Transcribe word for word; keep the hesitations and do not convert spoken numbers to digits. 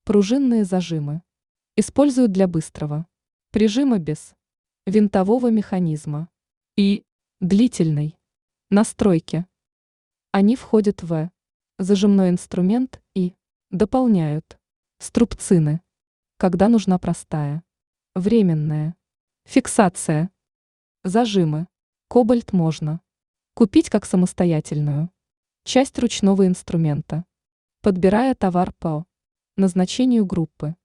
Пружинные зажимы. Используют для быстрого прижима без винтового механизма и длительной настройки. Они входят в зажимной инструмент и дополняют струбцины, когда нужна простая, временная фиксация. Зажимы. Кобальт можно купить как самостоятельную часть ручного инструмента, подбирая товар по назначению группы.